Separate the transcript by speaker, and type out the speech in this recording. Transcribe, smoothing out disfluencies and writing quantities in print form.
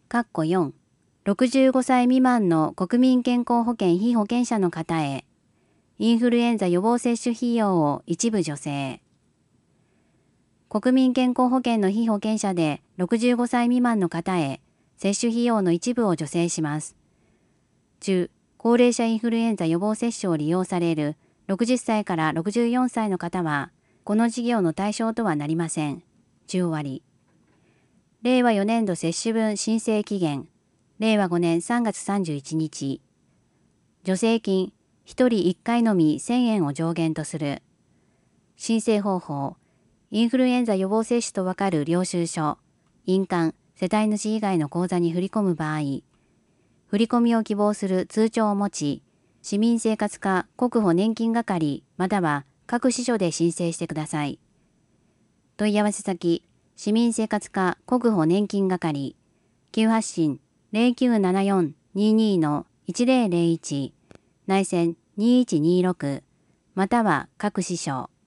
Speaker 1: 4、65歳未満の国民健康保険被保険者の方へ、インフルエンザ予防接種費用を一部助成。国民健康保険の被保険者で65歳未満の方へ、接種費用の一部を助成します。中、高齢者インフルエンザ予防接種を利用される60歳から64歳の方は、この事業の対象とはなりません。10割。令和4年度接種分申請期限、令和5年3月31日。助成金、1人1回のみ1000円を上限とする。申請方法、インフルエンザ予防接種とわかる領収書、印鑑、世帯主以外の口座に振り込む場合、振込を希望する通帳を持ち、市民生活課国保年金係または各支所で申請してください。問い合わせ先、市民生活課国保年金係、急発進0974-22-1001、内線2126、または各支所。